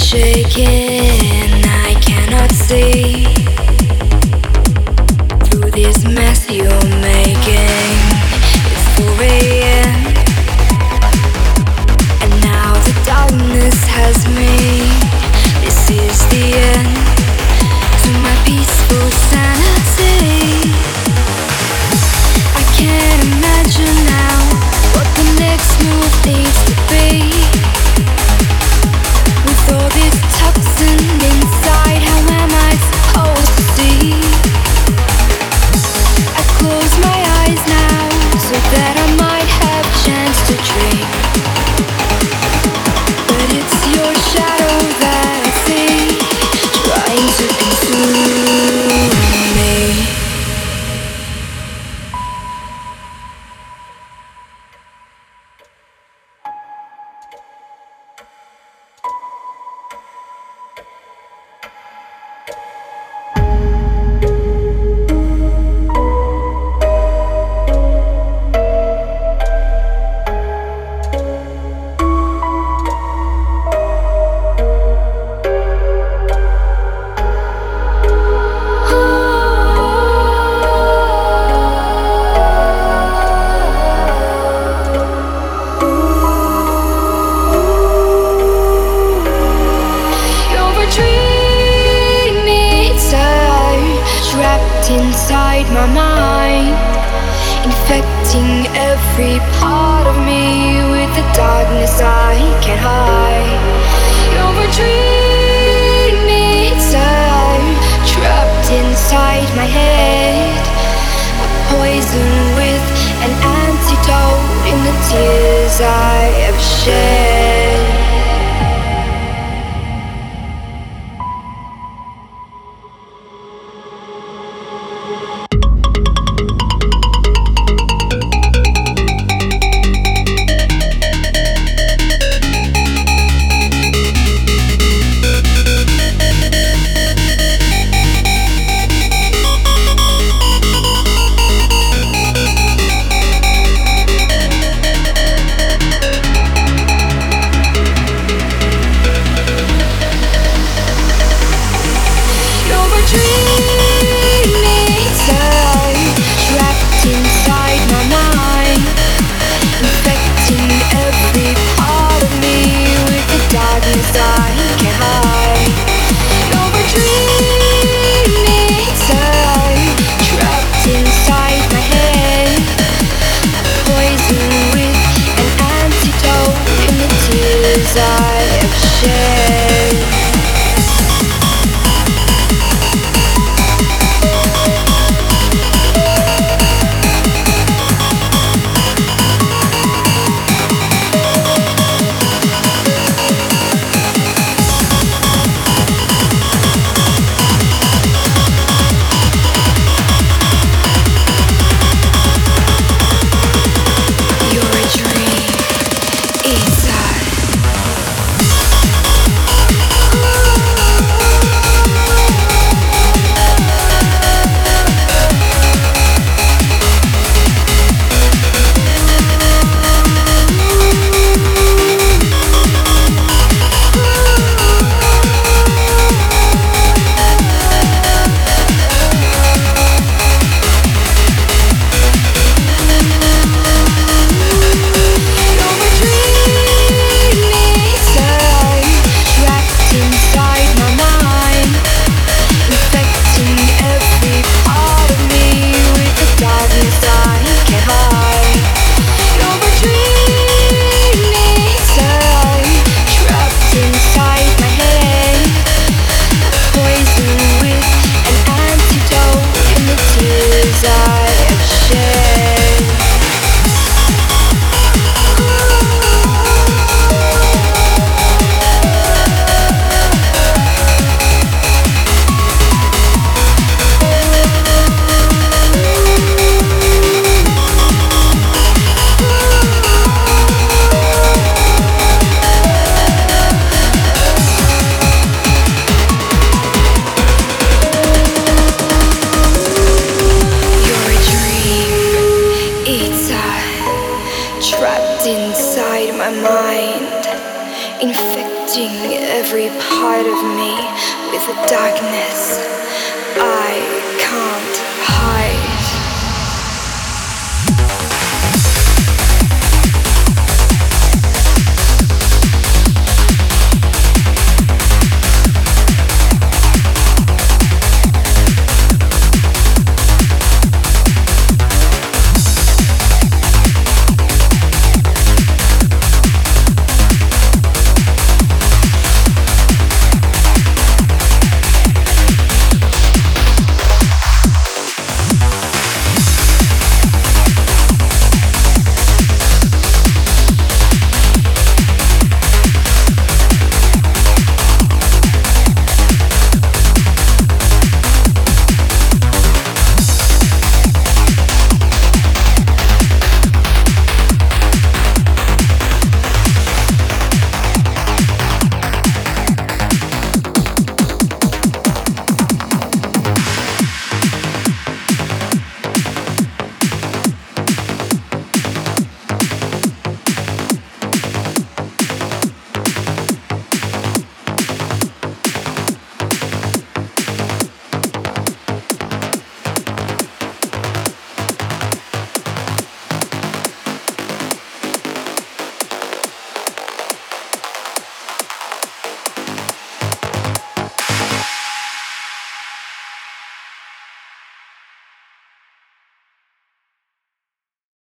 shaking, I cannot see through this mess you're making. It's 4 a.m. and now the darkness has me. This is the end to my peaceful sanity. I can't imagine now what the next move needs to be. With all this toxin inside, how am I supposed to see? I close my eyes now so that I might have a chance to dream. But it's your shadow that I see, trying to consume me. Inside my mind, infecting every part of me with the darkness I can't hide. You're a dream eater, trapped inside my head, a poison with an antidote in the tears I have shed. every part of me with the darkness. I can't